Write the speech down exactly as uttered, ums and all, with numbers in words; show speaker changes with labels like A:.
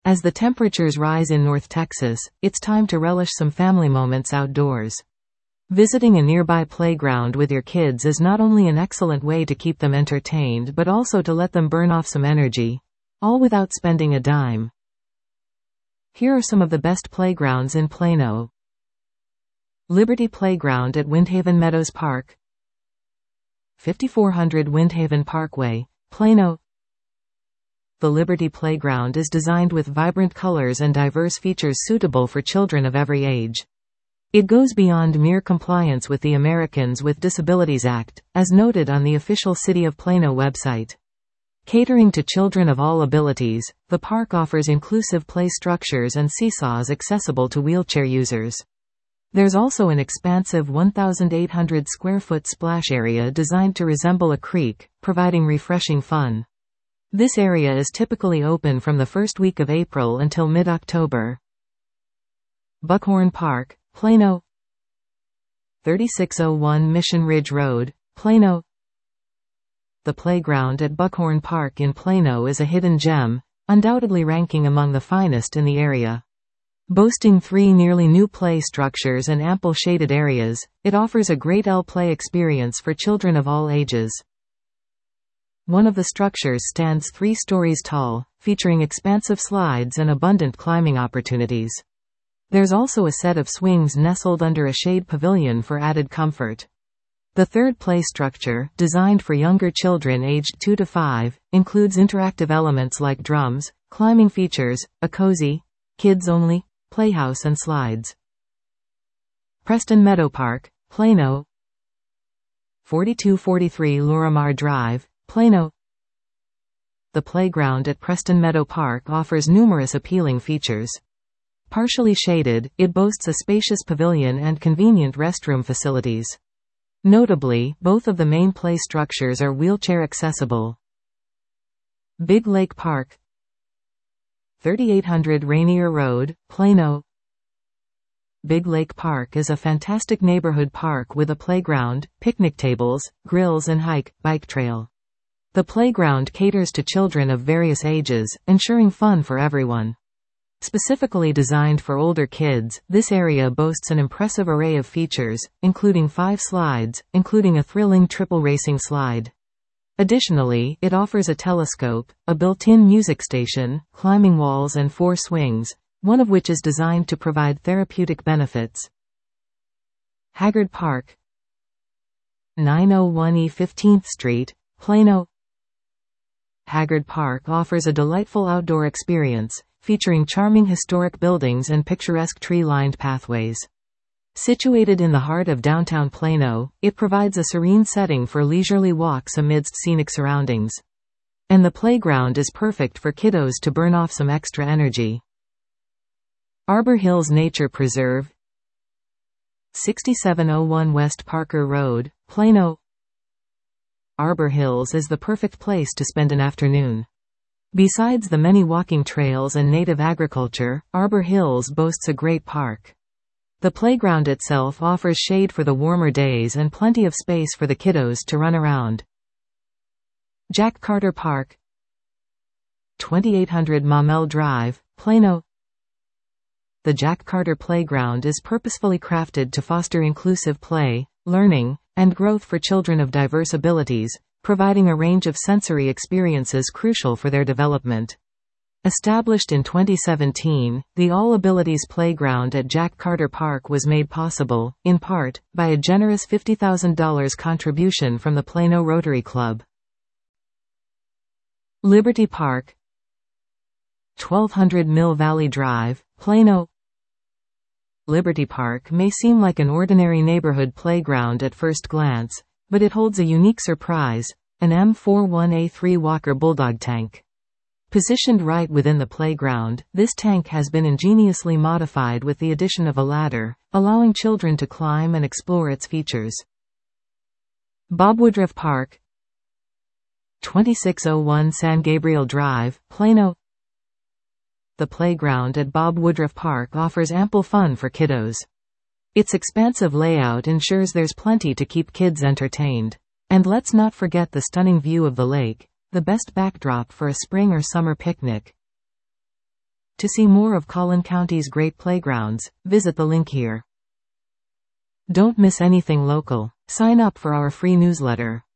A: As the temperatures rise in North Texas, it's time to relish some family moments outdoors. Visiting a nearby playground with your kids is not only an excellent way to keep them entertained but also to let them burn off some energy, all without spending a dime. Here are some of the best playgrounds in Plano. Liberty Playground at Windhaven Meadows Park, fifty-four hundred Windhaven Parkway, Plano. The Liberty Playground is designed with vibrant colors and diverse features suitable for children of every age. It goes beyond mere compliance with the Americans with Disabilities Act, as noted on the official City of Plano website. Catering to children of all abilities, the park offers inclusive play structures and seesaws accessible to wheelchair users. There's also an expansive one thousand eight hundred square foot splash area designed to resemble a creek, providing refreshing fun. This area is typically open from the first week of April until mid-October. Buckhorn Park, Plano. thirty-six oh one Mission Ridge Road, Plano. The playground at Buckhorn Park in Plano is a hidden gem, undoubtedly ranking among the finest in the area. Boasting three nearly new play structures and ample shaded areas, it offers a great L-play experience for children of all ages. One of the structures stands three stories tall, featuring expansive slides and abundant climbing opportunities. There's also a set of swings nestled under a shade pavilion for added comfort. The third play structure, designed for younger children aged two to five, includes interactive elements like drums, climbing features, a cozy, kids-only, playhouse and slides. Preston Meadow Park, Plano. forty-two forty-three Lorimar Drive, Plano. The playground at Preston Meadow Park offers numerous appealing features. Partially shaded, it boasts a spacious pavilion and convenient restroom facilities. Notably, both of the main play structures are wheelchair accessible. Big Lake Park, thirty-eight hundred Rainier Road, Plano. Big Lake Park is a fantastic neighborhood park with a playground, picnic tables, grills and hike, bike trail. The playground caters to children of various ages, ensuring fun for everyone. Specifically designed for older kids, this area boasts an impressive array of features, including five slides, including a thrilling triple racing slide. Additionally, it offers a telescope, a built-in music station, climbing walls and four swings, one of which is designed to provide therapeutic benefits. Haggard Park, nine oh one East fifteenth Street, Plano. Haggard Park offers a delightful outdoor experience, featuring charming historic buildings and picturesque tree-lined pathways. Situated in the heart of downtown Plano, it provides a serene setting for leisurely walks amidst scenic surroundings. And the playground is perfect for kiddos to burn off some extra energy. Arbor Hills Nature Preserve, sixty-seven oh one West Parker Road, Plano. Arbor Hills is the perfect place to spend an afternoon. Besides the many walking trails and native agriculture, Arbor Hills boasts a great park. The playground itself offers shade for the warmer days and plenty of space for the kiddos to run around. Jack Carter Park, twenty-eight hundred Maumelle Drive, Plano. The Jack Carter Playground is purposefully crafted to foster inclusive play, learning, and growth for children of diverse abilities, providing a range of sensory experiences crucial for their development. Established in twenty seventeen, the All Abilities Playground at Jack Carter Park was made possible, in part, by a generous fifty thousand dollars contribution from the Plano Rotary Club. Liberty Park, twelve hundred Mill Valley Drive, Plano. Liberty Park may seem like an ordinary neighborhood playground at first glance, but it holds a unique surprise, an M forty-one A three Walker Bulldog tank. Positioned right within the playground, this tank has been ingeniously modified with the addition of a ladder, allowing children to climb and explore its features. Bob Woodruff Park, twenty-six oh one San Gabriel Drive, Plano. The playground at Bob Woodruff Park offers ample fun for kiddos. Its expansive layout ensures there's plenty to keep kids entertained. And let's not forget the stunning view of the lake, the best backdrop for a spring or summer picnic. To see more of Collin County's great playgrounds, visit the link here. Don't miss anything local. Sign up for our free newsletter.